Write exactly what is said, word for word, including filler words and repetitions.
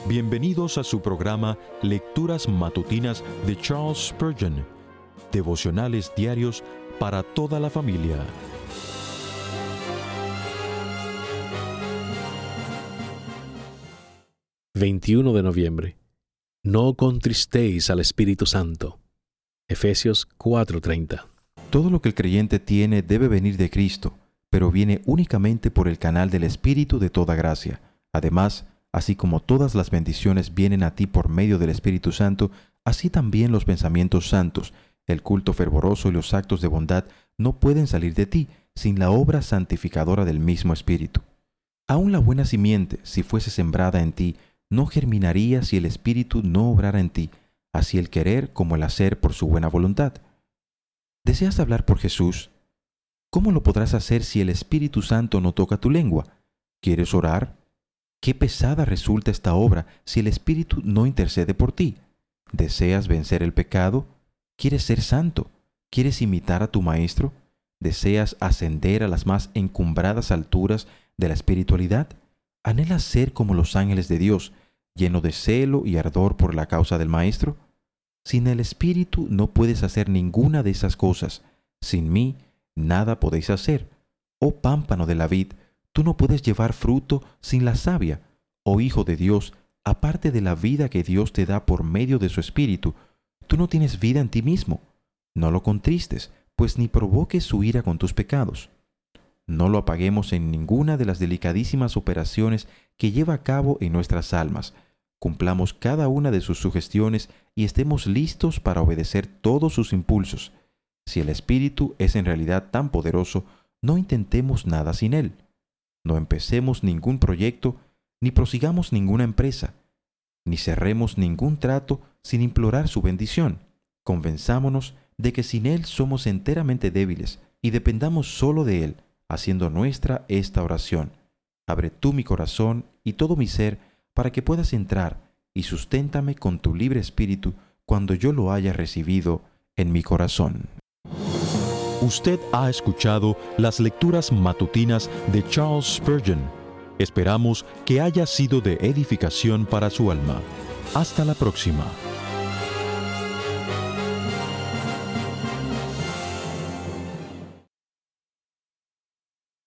Bienvenidos a su programa Lecturas Matutinas de Charles Spurgeon, devocionales diarios para toda la familia. veintiuno de noviembre. No contristéis al Espíritu Santo. Efesios cuatro treinta. Todo lo que el creyente tiene debe venir de Cristo, pero viene únicamente por el canal del Espíritu de toda gracia. Además, así como todas las bendiciones vienen a ti por medio del Espíritu Santo, así también los pensamientos santos, el culto fervoroso y los actos de bondad no pueden salir de ti sin la obra santificadora del mismo Espíritu. Aún la buena simiente, si fuese sembrada en ti, no germinaría si el Espíritu no obrara en ti, así el querer como el hacer por su buena voluntad. ¿Deseas hablar por Jesús? ¿Cómo lo podrás hacer si el Espíritu Santo no toca tu lengua? ¿Quieres orar? Qué pesada resulta esta obra si el Espíritu no intercede por ti. ¿Deseas vencer el pecado? ¿Quieres ser santo? ¿Quieres imitar a tu Maestro? ¿Deseas ascender a las más encumbradas alturas de la espiritualidad? ¿Anhelas ser como los ángeles de Dios, lleno de celo y ardor por la causa del Maestro? Sin el Espíritu no puedes hacer ninguna de esas cosas. Sin mí, nada podéis hacer. Oh pámpano de la vid, tú no puedes llevar fruto sin la savia. Oh Hijo de Dios, aparte de la vida que Dios te da por medio de su Espíritu, tú no tienes vida en ti mismo. No lo contristes, pues ni provoques su ira con tus pecados. No lo apaguemos en ninguna de las delicadísimas operaciones que lleva a cabo en nuestras almas. Cumplamos cada una de sus sugestiones y estemos listos para obedecer todos sus impulsos. Si el Espíritu es en realidad tan poderoso, no intentemos nada sin él. No empecemos ningún proyecto, ni prosigamos ninguna empresa, ni cerremos ningún trato sin implorar su bendición. Convenzámonos de que sin él somos enteramente débiles y dependamos solo de él, haciendo nuestra esta oración. Abre tú mi corazón y todo mi ser para que puedas entrar y susténtame con tu libre espíritu cuando yo lo haya recibido en mi corazón. Usted ha escuchado las lecturas matutinas de Charles Spurgeon. Esperamos que haya sido de edificación para su alma. Hasta la próxima.